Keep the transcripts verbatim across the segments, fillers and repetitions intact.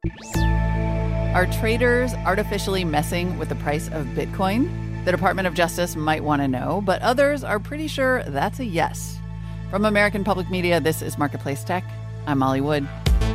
Are traders artificially messing with the price of Bitcoin? The Department of Justice might want to know, but others are pretty sure that's a yes. From American Public Media, this is Marketplace Tech. I'm Molly Wood.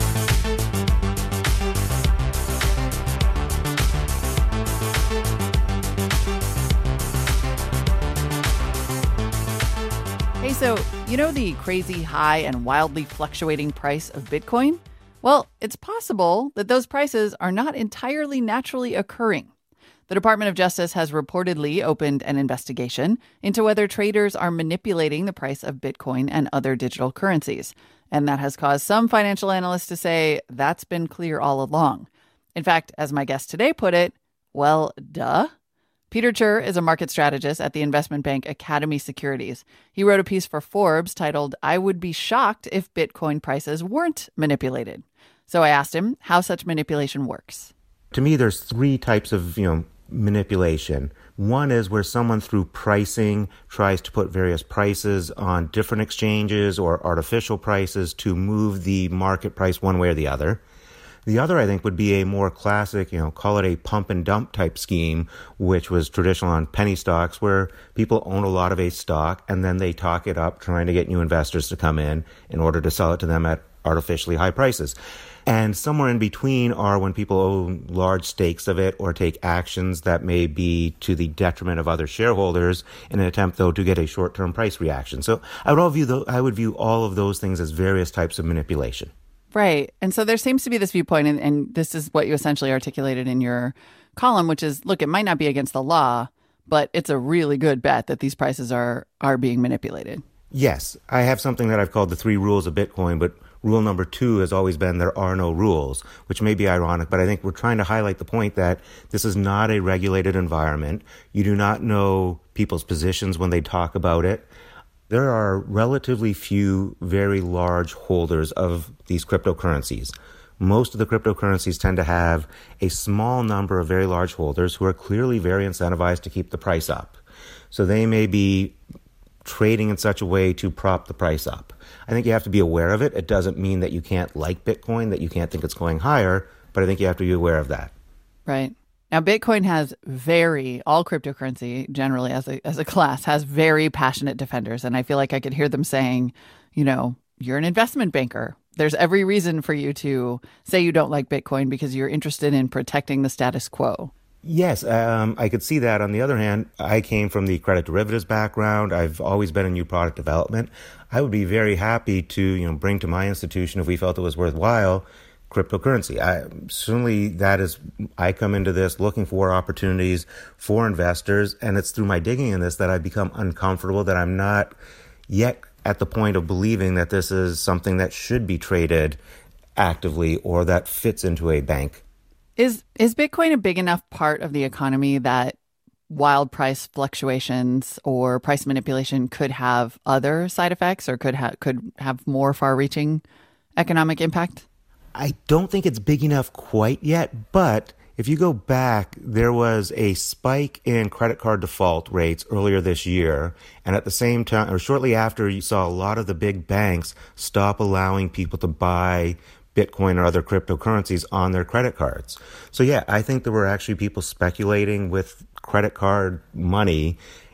Hey, so you know the crazy high and wildly fluctuating price of Bitcoin? Well, it's possible that those prices are not entirely naturally occurring. The Department of Justice has reportedly opened an investigation into whether traders are manipulating the price of Bitcoin and other digital currencies. And that has caused some financial analysts to say that's been clear all along. In fact, as my guest today put it, well, duh. Peter Cher is a market strategist at the investment bank Academy Securities. He wrote a piece for Forbes titled, "I Would Be Shocked If Bitcoin Prices Weren't Manipulated." So I asked him how such manipulation works. To me, there's three types of, you know, manipulation. One is where someone through pricing tries to put various prices on different exchanges or artificial prices to move the market price one way or the other. The other, I think, would be a more classic, you know, call it a pump and dump type scheme, which was traditional on penny stocks, where people own a lot of a stock and then they talk it up, trying to get new investors to come in in order to sell it to them at artificially high prices. And somewhere in between are when people own large stakes of it or take actions that may be to the detriment of other shareholders in an attempt, though, to get a short-term price reaction. So I would all view the, I would view all of those things as various types of manipulation. Right. And so there seems to be this viewpoint, and, and this is what you essentially articulated in your column, which is, look, it might not be against the law, but it's a really good bet that these prices are are being manipulated. Yes. I have something that I've called the three rules of Bitcoin, but rule number two has always been there are no rules, which may be ironic, but I think we're trying to highlight the point that this is not a regulated environment. You do not know people's positions when they talk about it. There are relatively few very large holders of these cryptocurrencies. Most of the cryptocurrencies tend to have a small number of very large holders who are clearly very incentivized to keep the price up. So they may be trading in such a way to prop the price up. I think you have to be aware of it. It doesn't mean that you can't like Bitcoin, that you can't think it's going higher, but I think you have to be aware of that. Right. Now, Bitcoin has very, all cryptocurrency generally as a as a class has very passionate defenders. And I feel like I could hear them saying, you know, you're an investment banker. There's every reason for you to say you don't like Bitcoin because you're interested in protecting the status quo. Yes, um, I could see that. On the other hand, I came from the credit derivatives background. I've always been in new product development. I would be very happy to, you know, bring to my institution, if we felt it was worthwhile, cryptocurrency. I, certainly that is, I come into this looking for opportunities for investors, and it's through my digging in this that I've become uncomfortable, that I'm not yet at the point of believing that this is something that should be traded actively or that fits into a bank. Is is Bitcoin a big enough part of the economy that wild price fluctuations or price manipulation could have other side effects or could ha- could have more far-reaching economic impact? I don't think it's big enough quite yet, but if you go back, there was a spike in credit card default rates earlier this year. And at the same time, or shortly after, you saw a lot of the big banks stop allowing people to buy Bitcoin or other cryptocurrencies on their credit cards. So yeah, I think there were actually people speculating with credit card money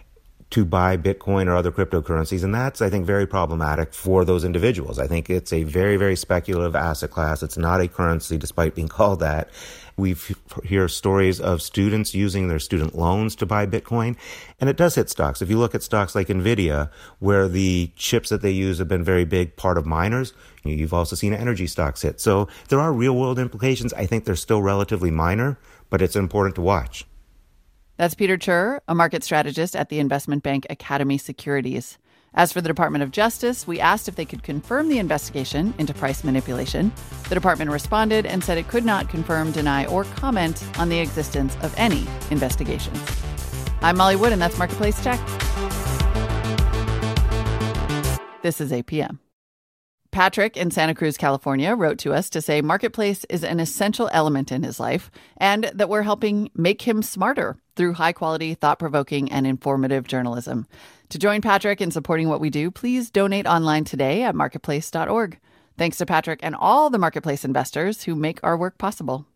to buy Bitcoin or other cryptocurrencies. And that's, I think, very problematic for those individuals. I think it's a very, very speculative asset class. It's not a currency, despite being called that. We hear stories of students using their student loans to buy Bitcoin, and it does hit stocks. If you look at stocks like NVIDIA, where the chips that they use have been a very big part of miners, you've also seen energy stocks hit. So there are real-world implications. I think they're still relatively minor, but it's important to watch. That's Peter Cher, a market strategist at the investment bank Academy Securities. As for the Department of Justice, we asked if they could confirm the investigation into price manipulation. The department responded and said it could not confirm, deny, or comment on the existence of any investigations. I'm Molly Wood, and that's Marketplace Tech. This is A P M. Patrick in Santa Cruz, California, wrote to us to say Marketplace is an essential element in his life and that we're helping make him smarter through high-quality, thought-provoking, and informative journalism. To join Patrick in supporting what we do, please donate online today at marketplace dot org. Thanks to Patrick and all the marketplace investors who make our work possible.